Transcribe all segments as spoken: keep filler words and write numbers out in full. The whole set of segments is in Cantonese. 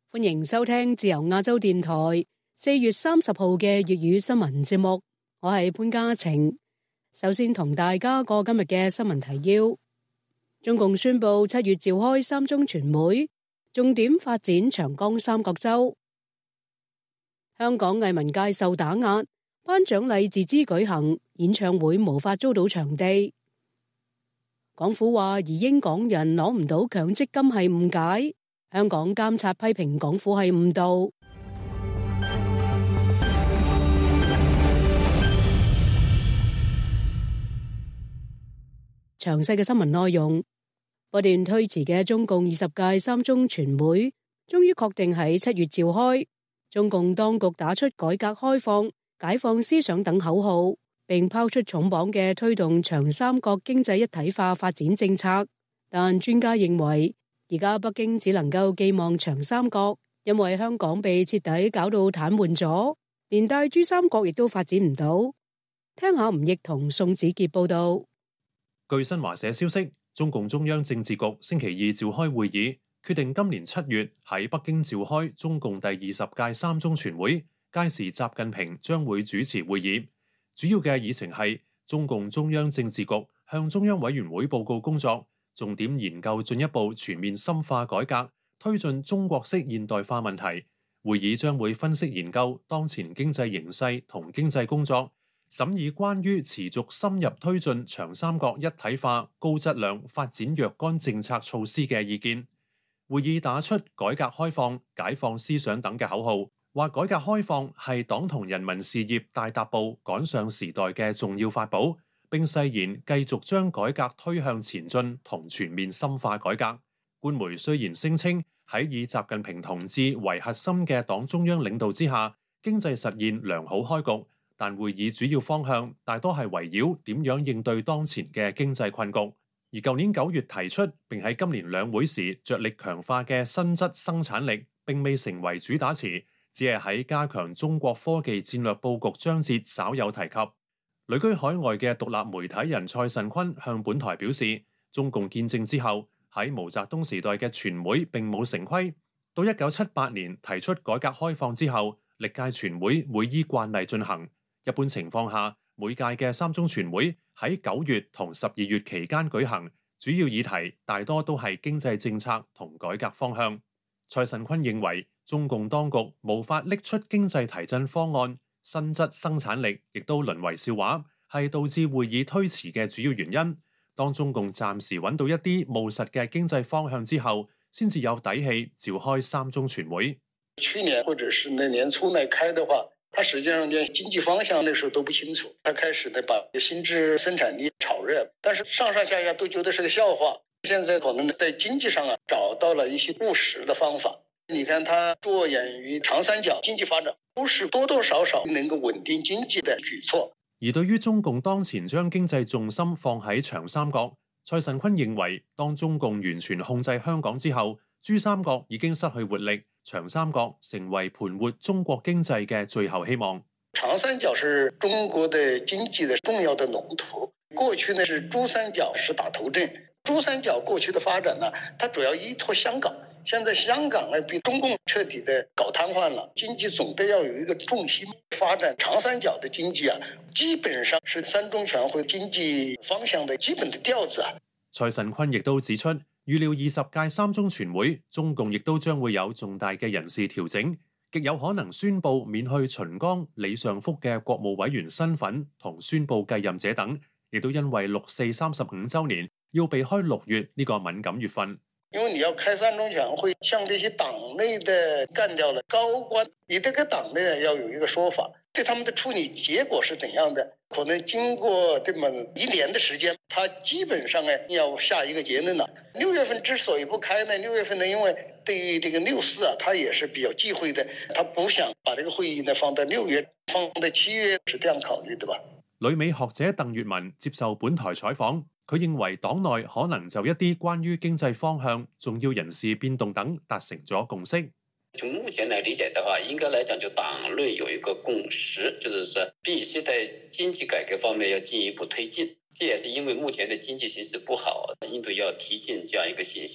歡迎收聽自由亞洲電台四月三十號嘅粵語新聞節目，我係潘嘉晴。首先同大家過今日嘅新聞提要。中共宣布七月召開三中全會，重點發展長江三角洲。香港藝文界受打壓，頒獎禮自資舉行，演唱會無法租到場地。港府話移英港人攞唔到強積金係誤解，香港監察批評港府係誤導。詳細嘅新聞內容，不斷推遲嘅中共二十屆三中全會終於確定喺七月召開。中共當局打出改革開放、解放思想等口號，並拋出重磅嘅推動長三角經濟一體化發展政策。但專家認為，而家北京只能夠寄望長三角，因為香港被徹底搞到癱瘓咗，連帶珠三角亦都發展唔到。聽下吳奕同宋子傑報道。 據新華社消息，中共中央政治局星期二召開會議，決定今年七月喺北京召開中共第二十屆三中全會，屆時習近平將會主持會議。主要嘅議程係中共中央政治局向中央委員會報告工作，重點研究進一步全面深化改革，推進中國式現代化問題。會議將會分析研究當前經濟形勢同經濟工作，審議關於持續深入推進長三角一體化高質量發展若干政策措施嘅意見。會議打出改革開放、解放思想等嘅口號，話改革開放係黨同人民事業大踏步趕上時代嘅重要法寶，並誓言繼續將改革推向前進同全面深化改革。官媒雖然聲稱喺以習近平同志為核心嘅黨中央領導之下，經濟實現良好開局，但會議主要方向大多係圍繞點樣應對當前嘅經濟困局。而舊年九月提出並喺今年兩會時着力強化嘅新質生產力並未成為主打詞，只係喺加強中國科技戰略佈局章節稍有提及。旅居海外嘅獨立媒體人蔡慎坤向本台表示，中共建政之後喺毛澤東時代嘅全會並冇成規，到一九七八年提出改革開放之後，歷屆全會會依慣例進行。一般情況下，每屆嘅三中全會喺九月同十二月期間舉行，主要議題大多都係經濟政策同改革方向。蔡慎坤認為，中共當局無法拎出經濟提振方案，新質生產力亦都淪為笑話，係導致會議推遲嘅主要原因。當中共暫時揾到一啲務實嘅經濟方向之後，先至有底氣召開三中全會。 去年或者是那年初來開的話，他實際上連經濟方向那時候都不清楚，他開始呢把新質生產力炒熱，但是上上下下都覺得是個笑話。現在可能在經濟上啊找到了一些務實的方法。你看他着眼於長三角經濟發展，都是多多少少能夠穩定經濟的舉措。 而對於中共當前將經濟重心放喺長三角，蔡慎坤認為，當中共完全控制香港之後，珠三角已經失去活力，長三角成為盤活中國經濟嘅最後希望。 長三角是中國的經濟的重要的龍頭，過去呢是珠三角是打頭陣，珠三角過去的發展呢，它主要依託香港。現在香港呢被中共徹底的搞癱瘓了，經濟總得要有一個重心發展。長三角的經濟啊，基本上是三中全會經濟方向的基本的調子啊。 蔡慎坤亦都指出，預料二十屆三中全會，中共亦都將會有重大嘅人事調整，極有可能宣布免去秦剛、李尚福嘅國務委員身份，同宣布繼任者等，亦都因為六四三十五周年要避開六月呢個敏感月份。 因為你要開三中全會，像這些黨內的幹掉了高官，你這個黨內要有一個說法，對他們的處理結果是怎樣的？可能經過這麼一年的時間，他基本上呢要下一個結論了。六月份之所以不開呢，六月份呢，因為對於這個六四啊，他也是比較忌諱的，他不想把這個會議呢放在六月，放在七月，是這樣考慮的吧？ 旅美學者鄧月文接受本台採訪。佢認為黨內可能就一啲關於經濟方向、重要人事變動等達成咗共識。 從目前來理解的話，應該來講就黨內有一個共識，就是說必須在經濟改革方面要進一步推進。這也是因為目前的經濟形勢不好，印度要提進這樣一個信心。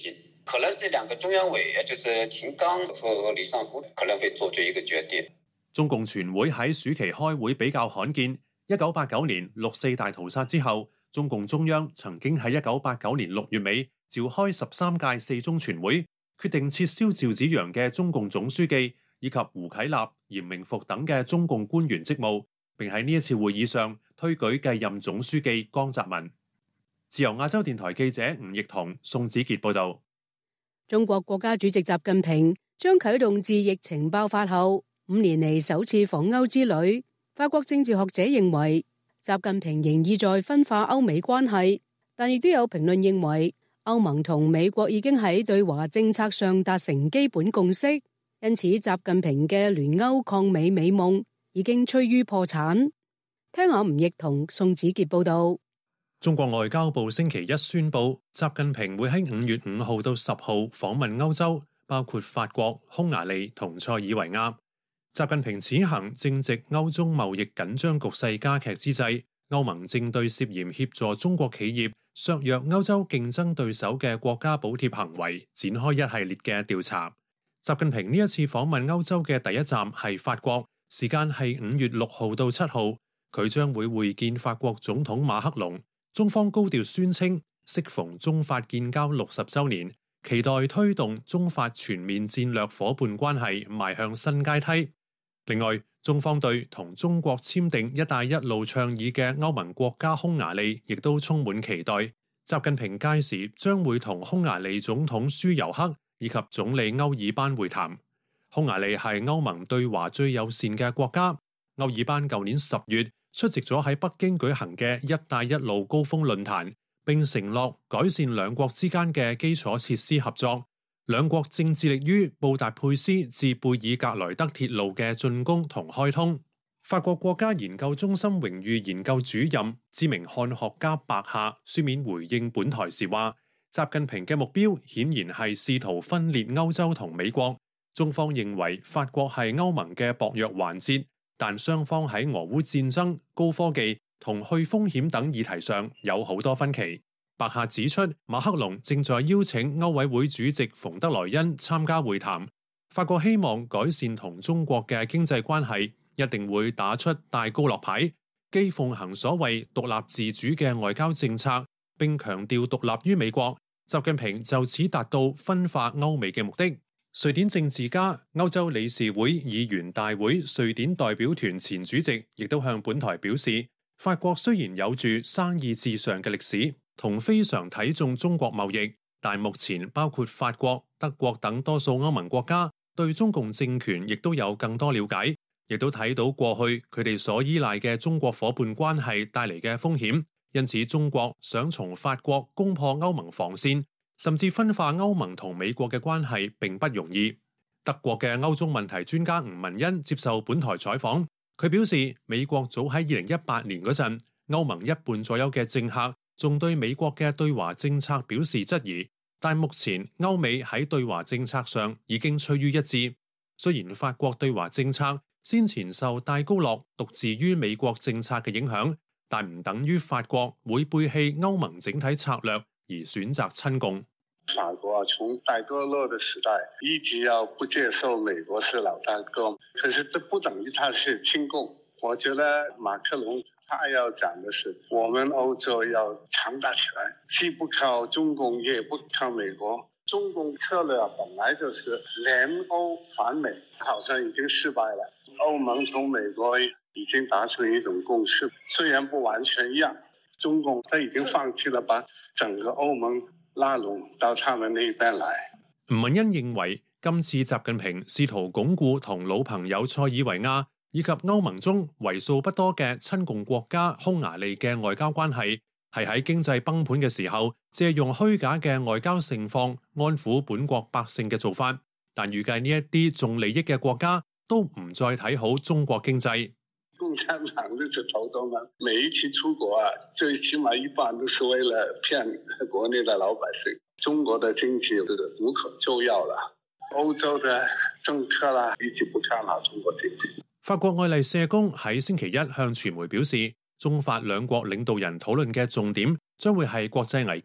可能是兩個中央委，就是秦剛和李尚福可能會做出一個決定。 中共全會喺暑期開會比較罕見。一九八九年六四大屠殺之後，中共中央曾經喺一九八九年六月尾召開十三屆四中全會，決定撤銷趙紫陽嘅中共總書記以及胡啟立、嚴明復等嘅中共官員職務，並喺呢一次會議上推舉繼任總書記江澤民。自由亞洲電台記者吳奕彤、宋子傑報道。 中國國家主席習近平將啟動自疫情爆發後五年嚟首次訪歐之旅。法國政治學者認為，習近平仍意在分化歐美關係，但亦都有評論認為，歐盟同美國已經喺對華政策上達成基本共識，因此習近平嘅聯歐抗美美夢已經趨於破產。聽下吳奕彤、宋子傑報道。 中國外交部星期一宣布，習近平會喺五月五號到十號訪問歐洲，包括法國、匈牙利同塞爾維亞。習近平此行正值歐中貿易緊張局勢加劇之際，歐盟正對涉嫌協助中國企業削弱歐洲競爭對手嘅國家補貼行為展開一系列嘅調查。習近平呢一次訪問歐洲嘅第一站係法國，時間係五月六號到七號，佢將會會見法國總統馬克龍。中方高調宣稱，適逢中法建交六十週年，期待推動中法全面戰略夥伴關係邁向新階梯。另外，中方對同中國簽訂「一帶一路」倡議嘅歐盟國家匈牙利亦都充滿期待。習近平屆時將會同匈牙利總統舒尤克以及總理歐爾班會談。匈牙利係歐盟對華最友善嘅國家。歐爾班舊年十月出席咗喺北京舉行嘅「一帶一路」高峰論壇，並承諾改善兩國之間嘅基礎設施合作。兩國正致力於布達佩斯至貝爾格萊德鐵路嘅竣工同開通。法國國家研究中心榮譽研究主任、知名漢學家白夏書面回應本台時話，習近平嘅目標顯然係試圖分裂歐洲同美國。中方認為法國係歐盟嘅薄弱環節，但雙方喺俄烏戰爭、高科技同去風險等議題上有好多分歧。白夏指出，馬克龍正在邀請歐委會主席馮德萊恩參加會談。法國希望改善同中國嘅經濟關係，一定會打出戴高樂牌，既奉行所謂獨立自主嘅外交政策，並強調獨立於美國。習近平就此達到分化歐美嘅目的。瑞典政治家、歐洲理事會議員大會瑞典代表團前主席亦都向本台表示，法國雖然有住生意至上嘅歷史，同非常睇重中國貿易，但目前包括法國、德國等多數歐盟國家對中共政權亦都有更多了解，亦都睇到過去佢哋所依賴嘅中國夥伴關係帶嚟嘅風險，因此中國想從法國攻破歐盟防線，甚至分化歐盟同美國嘅關係並不容易。德國嘅歐中問題專家吳文欣接受本台採訪，佢表示美國早喺二零一八年嗰陣，歐盟一半左右嘅政客仲對美國嘅對華政策表示質疑，但目前歐美喺對華政策上已經趨於一致。雖然法國對華政策先前受戴高樂獨自於美國政策嘅影響，但唔等於法國會背棄歐盟整體策略而選擇親共。 法國從戴高樂的時代一直要不接受美國是老大哥，可是這不等於他是親共。我覺得馬克龍他要講的是，我們歐洲要強大起來，既不靠中共，也不靠美國。中共策略本來就是聯歐反美，好像已經失敗了。歐盟同美國已經達成一種共識，雖然不完全一樣，中共他已經放棄了把整個歐盟拉攏到他們那一邊來。 吳文欣認為，今次習近平試圖鞏固同老朋友塞爾維亞以及歐盟中為數不多嘅親共國家匈牙利嘅外交關係，係喺經濟崩盤嘅時候借用虛假嘅外交盛況安撫本國百姓嘅做法。但預計呢一啲重利益嘅國家都唔再睇好中國經濟。 共產黨就是頭頭嘛，每一次出國啊，最起碼一半都是為了騙國內的老百姓。中國的經濟是無可救藥了，歐洲的政客啦一直不看好中國經濟。 法國愛麗舍宮喺星期一向傳媒表示，中法兩國領導人討論嘅重點將會係國際危機，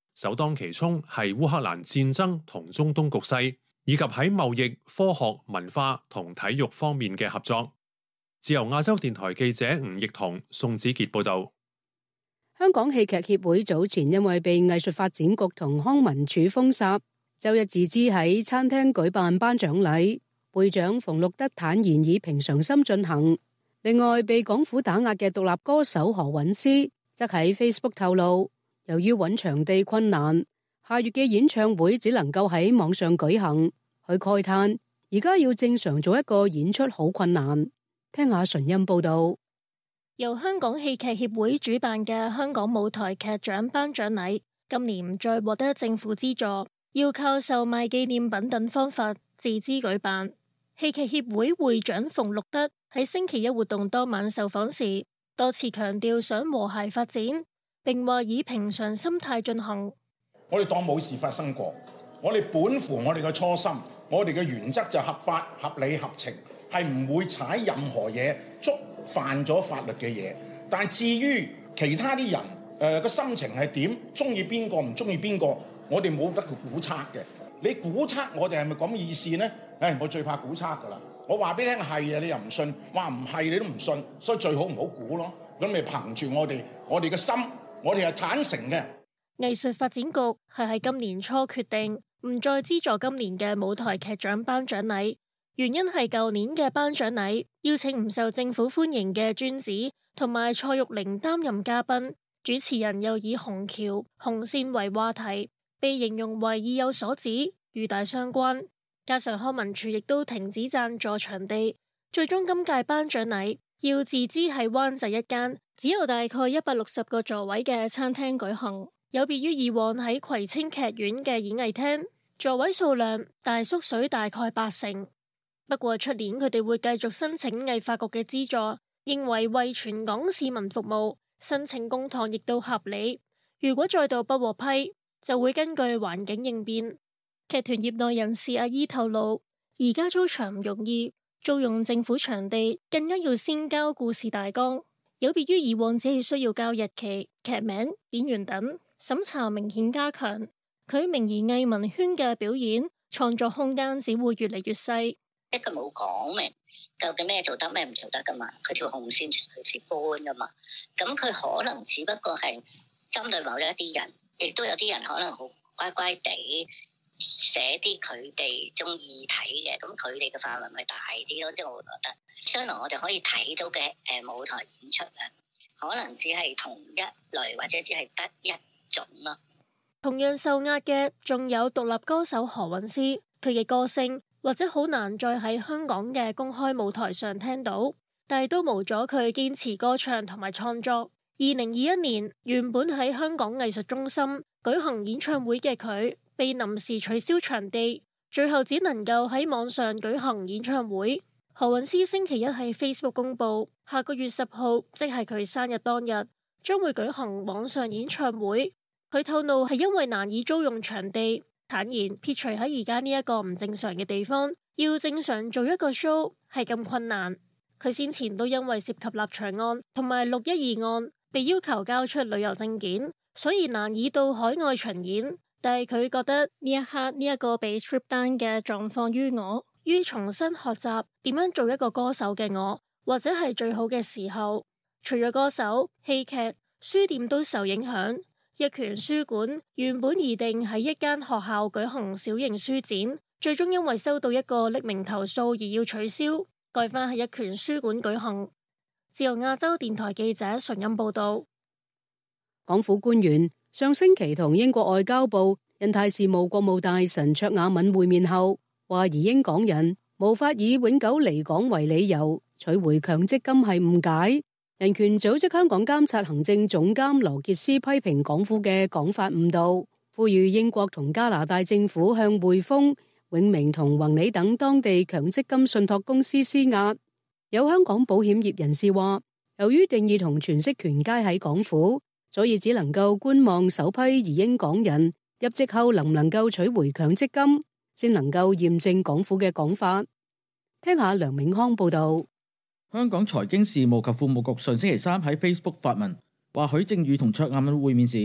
首當其衝係烏克蘭戰爭同中東局勢，以及喺貿易、科學、文化同體育方面嘅合作。自由亞洲電台記者吳奕彤、宋子傑報道。 香港戲劇協會早前因為被藝術發展局同康文署封殺，周日自資喺餐廳舉辦頒獎禮，會長馮祿德坦言以平常心進行。另外，被港府打壓嘅獨立歌手何韻詩則喺 Facebook 透露，由於揾場地困難，下月嘅演唱會只能夠喺網上舉行。佢慨嘆，而家要正常做一個演出好困難。聽下純音報道。 由香港戲劇協會主辦嘅香港舞台劇獎頒獎禮，今年唔再獲得政府資助，要靠售賣紀念品等方法自資舉辦。戲劇協會會長馮祿德喺星期一活動當晚受訪時，多次強調想和諧發展，並話以平常心態進行。 我哋當冇事發生過，我哋本乎我哋嘅初心，我哋嘅原則就合法、合理、合情，係唔會踩任何嘢觸犯咗法律嘅嘢。但係至於其他啲人，誒、呃、個心情係點，中意邊個唔中意邊個，我哋冇得去估測嘅。你估測我哋係咪咁意思呢？誒、哎，我最怕估測㗎啦。我話俾你聽係啊，你又唔信；話唔係你都唔信，所以最好唔好估咯。咁你憑住我哋我哋嘅心，我哋係坦誠嘅。 藝術發展局係喺今年初決定唔再資助今年嘅舞台劇獎頒獎禮，原因係舊年嘅頒獎禮邀請唔受政府歡迎嘅尊子同埋蔡玉玲擔任嘉賓，主持人又以紅橋紅線為話題，被形容為意有所指，與大相關。加上康文署亦都停止贊助場地，最終今屆頒獎禮要自資喺灣仔一間只有大概一百六十個座位嘅餐廳舉行，有別於以往喺葵青劇院嘅演藝廳，座位數量大縮水大概八成。不過出年佢哋會繼續申請藝發局嘅資助，認為為全港市民服務，申請公帑亦都合理。如果再度不獲批，就會根據環境應變。劇團業內人士阿姨透露，而家租場唔容易，租用政府場地更加要先交故事大綱，有別於以往只係需要交日期、劇名、演員等，審查明顯加強。佢明言藝文圈嘅表演創作空間只會越嚟越細。 一個冇講明究竟咩做得咩唔做得噶嘛，佢條紅線隨時搬噶嘛，咁佢可能只不過係針對某一啲人，亦都有啲人可能好乖乖地寫啲佢哋中意睇嘅，咁佢哋嘅範圍咪大啲咯。即係我會覺得將來我哋可以睇到嘅誒舞台演出啊，可能只係同一類或者只係得一種咯。 同樣受壓嘅仲有獨立歌手何韻詩，佢嘅歌聲或者好難再喺香港嘅公開舞台上聽到，但係都無阻佢堅持歌唱同埋創作。二零二一年原本喺香港藝術中心舉行演唱會嘅佢，被臨時取消場地，最後只能夠喺網上舉行演唱會。何韻詩星期一喺 Facebook 公佈，下個月十號，即係佢生日當日，將會舉行網上演唱會。佢透露係因為難以租用場地，坦言撇除喺而家呢一個唔正常嘅地方，要正常做一個 show 係咁困難。佢先前都因為涉及立場案同埋六一二案，被要求交出旅遊證件，所以難以到海外巡演。但係佢覺得呢一刻呢一個被 strip down 嘅狀況於我，於重新學習點樣做一個歌手嘅我，或者係最好嘅時候。除咗歌手、戲劇、書店都受影響。一拳書館原本擬定喺一間學校舉行小型書展，最終因為收到一個匿名投訴而要取消，改返喺一拳書館舉行。自由亞洲電台記者純音報道。 港府官員上星期同英國外交部印太事務國務大臣卓雅敏會面後，話移英港人無法以永久離港為理由取回強積金係誤解。人權組織香港監察行政總監羅傑斯批評港府嘅講法誤導，呼籲英國同加拿大政府向匯豐、永明同宏利等當地強積金信託公司施壓。有香港保險業人士話，由於定義同詮釋權皆喺港府，所以只能夠觀望首批移英港人入籍後能唔能夠取回強積金，先能夠驗證港府嘅講法。聽下梁永康報道。 香港財經事務及庫務局上星期三喺 Facebook 發文，話許正宇同卓雅敏會面時，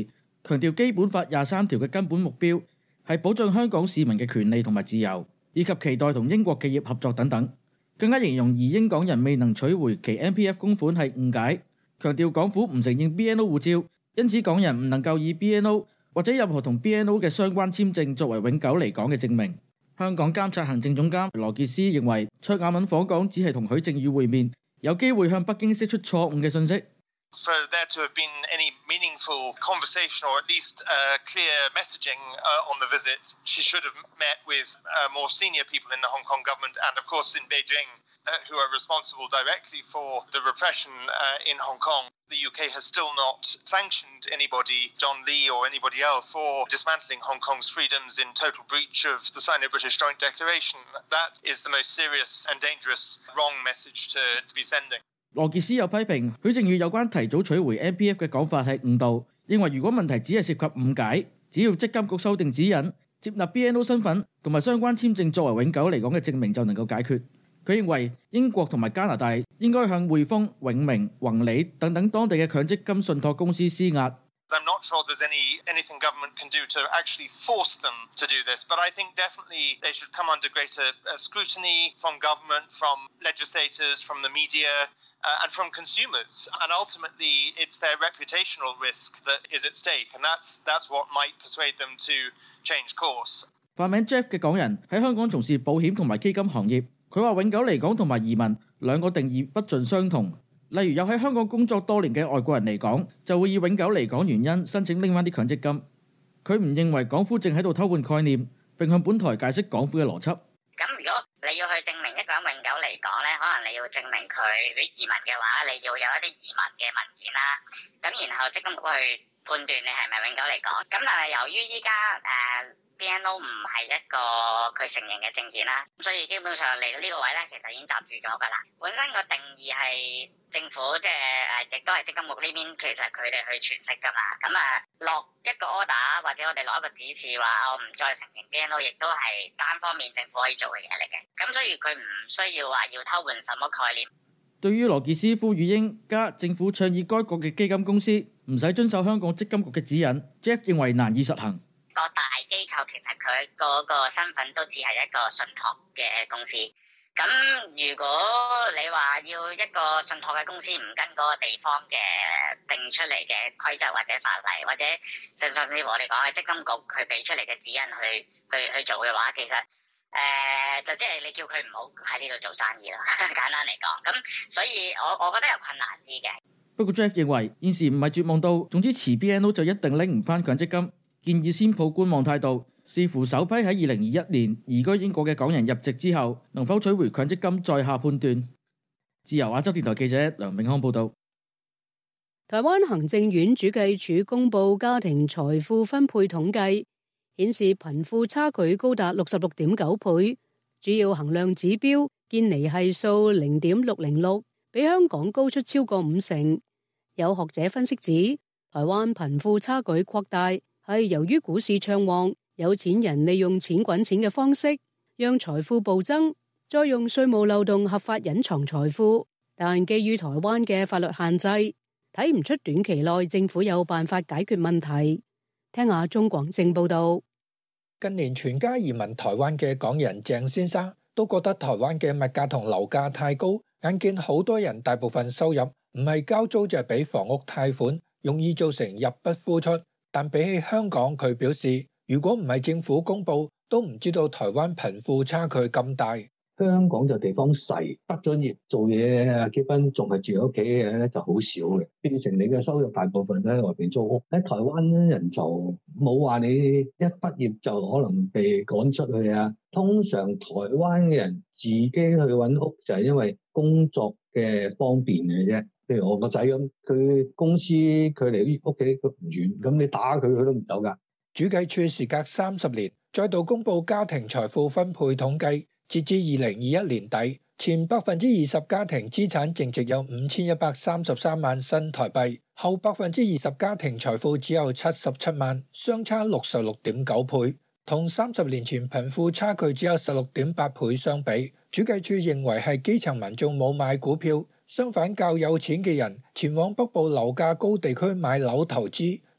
強調基本法廿三條嘅根本目標係保障香港市民嘅權利同埋自由，以及期待同英國企業合作等等。更加形容移英港人未能取回其 M P F 供款係誤解，強調港府唔承認 B N O 護照，因此港人唔能夠以 B N O 或者任何同 B N O 嘅相關簽證作為永久離港嘅證明。香港監察行政總監羅傑斯認為，卓雅敏訪港只係同許正宇會面，有機會向北京釋出錯誤嘅信息。 For there to have been any meaningful conversation or at least uh, clear messaging uh, on the visit, she should have met with uh, more senior people in the Hong Kong government and of course in Beijing uh, who are responsible directly for the repression uh, in Hong Kong. The U K has still not sanctioned anybody, John Lee or anybody else, for dismantling Hong Kong's freedoms in total breach of the Sino-British Joint Declaration. That is the most serious and dangerous wrong message to, to be sending. 羅傑斯又批評許正宇有關提早取回 M P F 嘅講法係誤導，認為如果問題只係涉及誤解，只要積金局修訂指引，接納 B N O 身份同埋相關簽證作為永久離港嘅證明就能夠解決。佢認為英國同埋加拿大應該向匯豐、永明、宏利等等當地嘅強積金信託公司施壓。 I'm not sure there's any anything government can do to actually force them to do this, but I think definitely they should come under greater uh, scrutiny from government, from legislators, from the media, uh, and from consumers. And ultimately, it's their reputational risk that is at stake, and that's that's what might persuade them to change course. 化名 Jeff 嘅港人喺香港從事保險同埋基金行業，佢話永久離港同埋移民兩個定義不盡相同。例如有喺香港工作多年嘅外國人嚟講，就會以永久離港原因申請拎翻啲強積金。佢唔認為港府正喺度偷換概念，並向本台解釋港府嘅邏輯。 咁如果你要去證明一個人永久離港咧，可能你要證明佢移民嘅話，你要有一啲移民嘅文件啦。咁然後積金局去判斷你係咪永久離港。咁但係由於依家誒 B N O 唔係一個佢承認嘅證件啦，所以基本上嚟到呢個位咧，其實已經閘住咗㗎啦。本身個定義係政府即係誒，亦都係積金局呢邊，其實佢哋去詮釋㗎嘛。咁啊落一個 order 或者我哋落一個指示話我唔再承認 B N O， 亦都係單方面政府可以做嘅嘢嚟嘅。咁所以佢唔需要話要偷換什麼概念。 對於羅傑斯呼籲英加政府倡議該國嘅基金公司唔使遵守香港積金局嘅指引 ，Jeff 認為難以實行。 個大機構其實佢嗰個身份都只係一個信託嘅公司。咁如果你話要一個信託嘅公司唔跟嗰個地方嘅定出嚟嘅規則或者法例，或者甚至乎我哋講嘅積金局佢俾出嚟嘅指引去去去做嘅話，其實誒、呃、就即係你叫佢唔好喺呢度做生意啦。簡單嚟講，咁所以我我覺得有困難啲嘅。 不過 Jeff 認為現時唔係絕望到，總之持 B N O 就一定拎唔翻強積金。建議先抱觀望態度，視乎首批喺二零二一年移居英國嘅港人入籍之後，能否取回強積金，再下判斷。自由亞洲電台記者梁永康報導。 台灣行政院主計處公布家庭財富分配統計，顯示貧富差距高達六十六點九倍，主要衡量指標堅尼係數零點六零六，比香港高出超過五成。有學者分析指，台灣貧富差距擴大係由於股市暢旺，有錢人利用錢滾錢嘅方式，讓財富暴增，再用稅務漏洞合法隱藏財富。但基於台灣嘅法律限制，睇唔出短期內政府有辦法解決問題。聽下鍾廣正報道。 近年全家移民台灣嘅港人鄭先生都覺得台灣嘅物價同樓價太高，眼見好多人大部分收入唔係交租就係俾房屋貸款，容易造成入不敷出。但比起香港，佢表示如果唔係政府公布，都唔知道台灣貧富差距咁大。 香港就地方細，畢咗業做嘢啊，結婚仲係住喺屋企嘅咧就好少嘅，變成你嘅收入大部分都喺外邊租屋。喺台灣人就冇話你一畢業就可能被趕出去啊。通常台灣嘅人自己去揾屋就係因為工作嘅方便嘅啫。譬如我個仔咁，佢公司佢離屋企佢唔遠，咁你打佢佢都唔走噶。 主計處時隔三十年再度公布家庭財富分配統計，截至二零二一年底，前百分之二十家庭資產淨值有五千一百三十三萬新台幣，後百分之二十家庭財富只有七十七萬，相差六十六點九倍，同三十年前貧富差距只有十六點八倍相比。主計處認為係基層民眾冇買股票，相反較有錢嘅人前往北部樓價高地區買樓投資，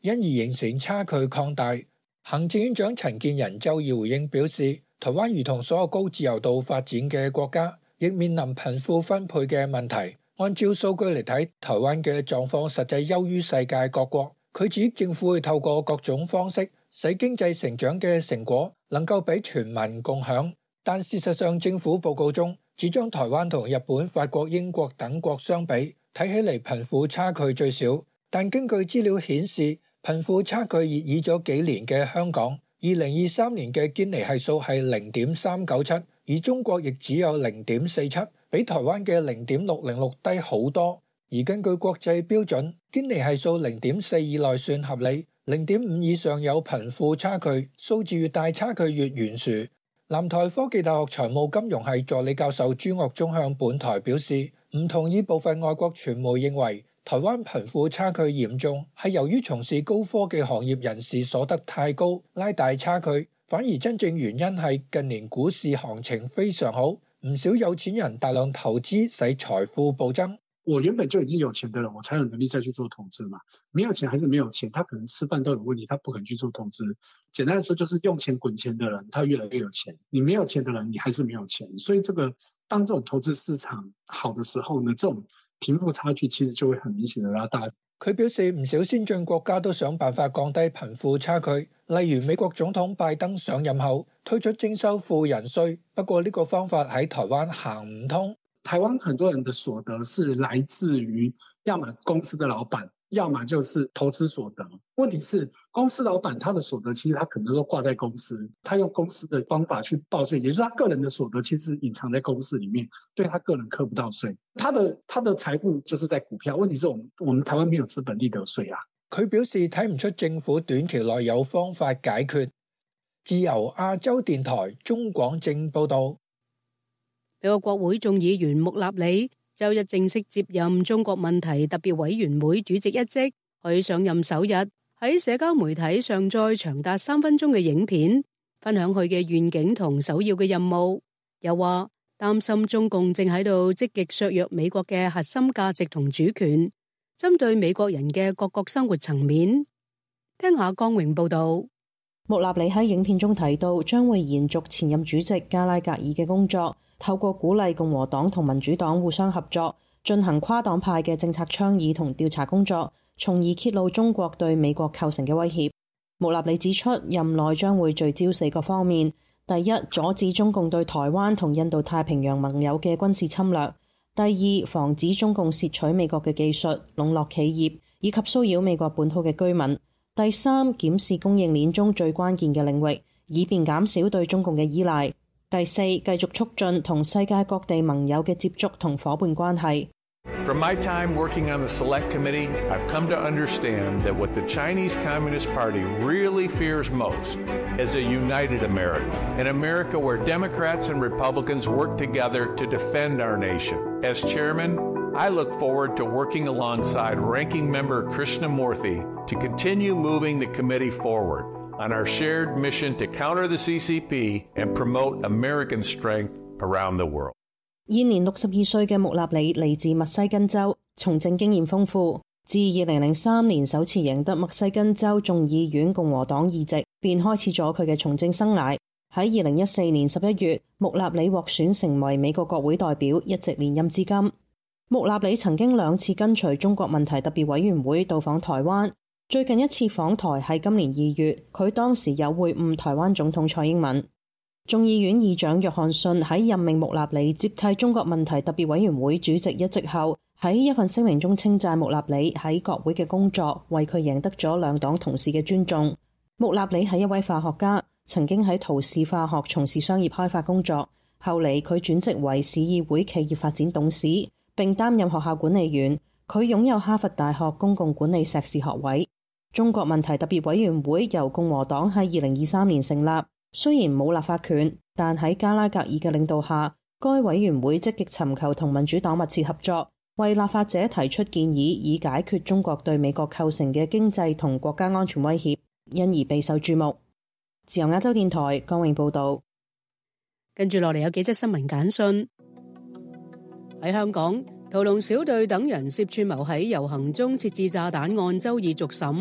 因而形成差距擴大。行政院長陳建仁周二回應表示，台灣如同所有高自由度發展嘅國家，亦面臨貧富分配嘅問題。按照數據嚟睇，台灣嘅狀況實際優於世界各國。佢指政府會透過各種方式，使經濟成長嘅成果能夠俾全民共享。但事實上，政府報告中只將台灣同日本、法國、英國等國相比，睇起嚟貧富差距最少。但根據資料顯示，貧富差距熱議咗幾年嘅香港，二零二三年嘅堅尼係數係零點三九七，而中國亦只有零點四七，比台灣嘅零點六零六低好多。而根據國際標準，堅尼係數零點四以內算合理，零點五以上有貧富差距，數字越大差距越懸殊。南台科技大學財務金融系助理教授朱岳忠向本台表示，唔同意部分外國傳媒認為台灣貧富差距嚴重係由於從事高科技行業人士所得太高，拉大差距。反而真正原因係近年股市行情非常好，唔少有錢人大量投資，使財富暴增。 我原本就已經有錢的人，我才有能力再去做投資嘛。沒有錢還是沒有錢，他可能吃飯都有問題，他不可能去做投資。簡單來說，就是用錢滾錢的人，他越來越有錢。你沒有錢的人，你還是沒有錢。所以，這個當這種投資市場好的時候呢，這種貧富差距其實就會很明顯的拉大。 佢表示，唔少先進國家都想辦法降低貧富差距，例如美國總統拜登上任後推出徵收富人稅，不過呢個方法喺台灣行唔通。 台灣很多人的所得是來自於要麼公司的老闆，要麼就是投資所得。問題是公司老闆他的所得其實他可能都掛在公司，他用公司的方法去報稅，也就是他個人的所得其實隱藏在公司裡面，對他個人課不到稅。他的他的財富就是在股票。問題是我們我們台灣沒有資本利得稅啊。 佢表示睇唔出政府短期內有方法解決。自由亞洲電台鍾廣正報道。 美國國會眾議員穆納里周日正式接任中國問題特別委員會主席一職。佢上任首日喺社交媒體上載長達三分鐘嘅影片，分享佢嘅願景同首要嘅任務，又話擔心中共正喺度積極削弱美國嘅核心價值同主權，針對美國人嘅各個生活層面。聽下江榮報道。 穆納里喺影片中提到，將會延續前任主席加拉格爾嘅工作，透過鼓勵共和黨同民主黨互相合作，進行跨黨派嘅政策倡議同調查工作，從而揭露中國對美國構成嘅威脅。穆納里指出，任內將會聚焦四個方面：第一，阻止中共對台灣同印度太平洋盟友嘅軍事侵略；第二，防止中共竊取美國嘅技術、籠絡企業以及騷擾美國本土嘅居民；第三，檢視供應鏈中最關鍵嘅領域，以便減少對中共嘅依賴；第四，繼續促進同世界各地盟友嘅接觸同夥伴關係。 From my time working on the Select Committee, I've come to understand that what the Chinese Communist Party really fears most is a united America, an America where Democrats and Republicans work together to defend our nation. As chairman, I look forward to working alongside Ranking Member Krishnamurthy to continue moving the committee forward on our shared mission to counter the C C P and promote American strength around the world. 現年六十二歲嘅穆納里嚟自密西根州，從政經驗豐富。自二零零三年首次贏得密西根州眾議院共和黨議席，便開始咗佢嘅從政生涯。喺二零一四年十一月，穆納里獲選成為美國國會代表，一直連任至今。穆納里曾經兩次跟隨中國問題特別委員會到訪台灣，最近一次訪台係今年二月，佢當時有會晤台灣總統蔡英文。眾議院議長約翰遜喺任命穆納里接替中國問題特別委員會主席一職後，喺一份聲明中稱讚穆納里喺國會嘅工作，為佢贏得咗兩黨同事嘅尊重。穆納里係一位化學家，曾經喺陶氏化學從事商業開發工作，後嚟佢轉職為市議會企業發展董事，並擔任學校管理員。佢擁有哈佛大學公共管理碩士學位。中國問題特別委員會由共和黨喺二零二三年成立。雖然冇立法權，但喺加拉格爾嘅領導下，該委員會積極尋求同民主黨密切合作，為立法者提出建議，以解決中國對美國構成嘅經濟同國家安全威脅，因而備受注目。自由亞洲電台江永報道。 跟住落嚟有幾則新聞簡訊。喺香港，屠龍小隊等人涉串謀喺遊行中設置炸彈案，周二續審。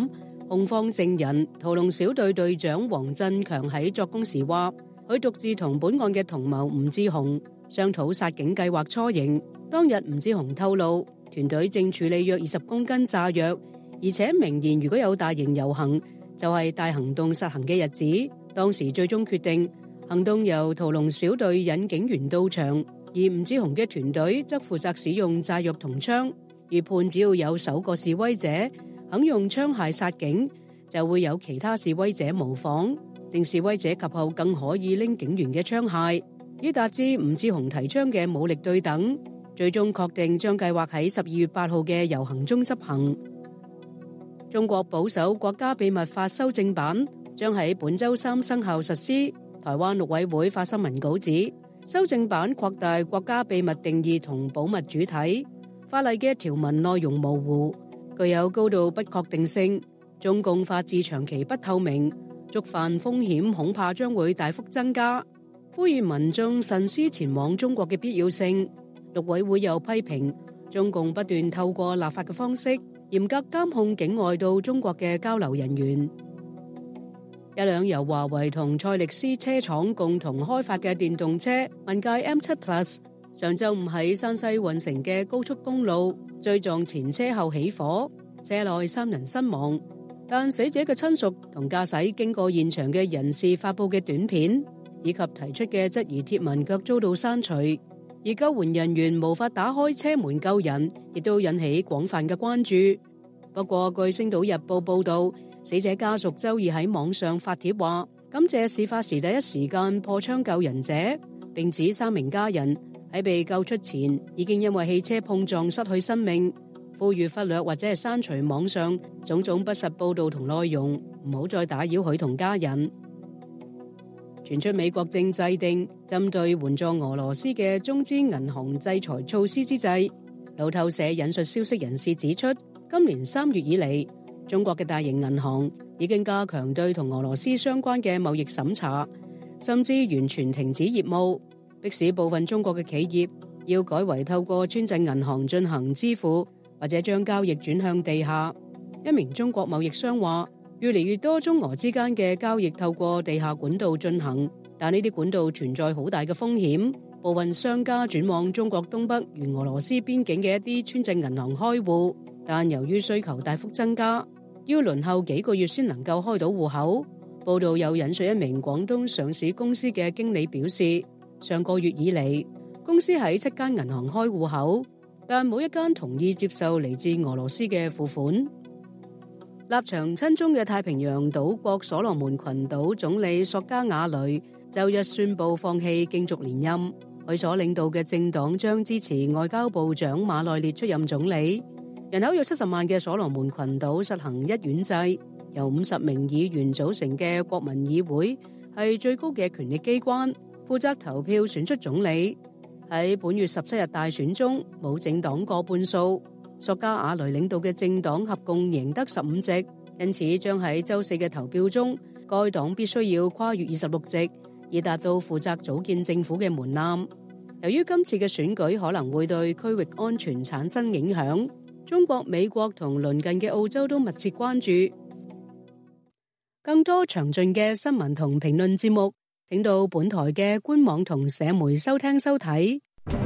控方證人屠龍小隊隊長黃振強喺作供時話，佢獨自同本案嘅同謀吳志雄商討殺警計劃初型。當日吳志雄透露，團隊正處理約二十公斤炸藥，而且明言如果有大型遊行，就係大行動實行嘅日子。當時最終決定行動由屠龍小隊引警員到場，而吳志雄嘅團隊則負責使用炸藥同槍。預判只要有首個示威者肯用槍械殺警，就會有其他示威者模仿，令示威者及後更可以拎警員嘅槍械，以達至吳志雄提倡嘅武力對等。最終確定將計劃喺十二月八號嘅遊行中執行。中國保守國家秘密法修正版將喺本周三生效實施。台灣陸委會發新聞稿指，修正版擴大國家秘密定義同保密主體，法例嘅條文內容模糊，具有高度不確定性。中共法治長期不透明，觸犯風險恐怕將會大幅增加，呼籲民眾慎思前往中國嘅必要性。陸委會又批評中共不斷透過立法嘅方式嚴格監控境外到中國嘅交流人員。一輛由華為同賽力斯車廠共同開發嘅電動車文界 M 七 Plus 上晝五喺山西運城嘅高速公路追撞前車後起火，車內三人身亡，但死者嘅親屬同駕駛經過現場嘅人士發布嘅短片以及提出嘅質疑貼文卻遭到刪除。而救援人員無法打開車門救人，亦都引起廣泛嘅關注。不過，據《星島日報》報道，死者家屬周二喺網上發帖話，感謝事發時第一時間破窗救人者，並指三名家人喺被救出前已經因為汽車碰撞失去生命，呼籲忽略或者係刪除網上種種不實報道同內容，唔好再打擾佢同家人。傳出美國正制定針對援助俄羅斯嘅中資銀行制裁措施之際，路透社引述消息人士指出，今年三月以嚟，中國嘅大型銀行已經加強對同俄羅斯相關嘅貿易審查，甚至完全停止業務，迫使部分中國嘅企業要改為透過村鎮銀行進行支付，或者將交易轉向地下。一名中國貿易商話，越嚟越多中俄之間嘅交易透過地下管道進行，但呢啲管道存在好大嘅風險。部分商家轉往中國東北沿俄羅斯邊境嘅一啲村鎮銀行開戶，但由於需求大幅增加，要輪候幾個月先能夠開到戶口。報道又引述一名廣東上市公司嘅經理表示，上個月以嚟，公司喺七間銀行開戶口，但冇一間同意接受嚟自俄羅斯嘅付款。立場親中嘅太平洋島國所羅門群島總理索加瓦雷周日宣布放棄競逐連任，佢所領導嘅政黨將支持外交部長馬內列出任總理。人口約七十萬嘅所羅門群島實行一院制，由五十名議員組成嘅國民議會係最高嘅權力機關，負責投票選出總理。喺本月十七日大選中，冇政黨過半數。索加瓦雷領導嘅政黨合共贏得十五席，因此將喺周四嘅投票中，該黨必須要跨越二十六席，以達到負責組建政府嘅門檻。由於今次嘅選舉可能會對區域安全產生影響，中國、美國同鄰近嘅澳洲都密切關注。更多詳盡嘅新聞同評論節目，請到本台嘅官網同社媒收聽收睇。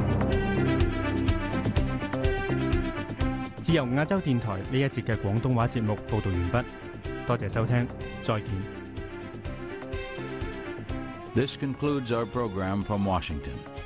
自由亞洲電台呢一節嘅廣東話節目報道完畢，多謝收聽，再見。 This concludes our program from Washington.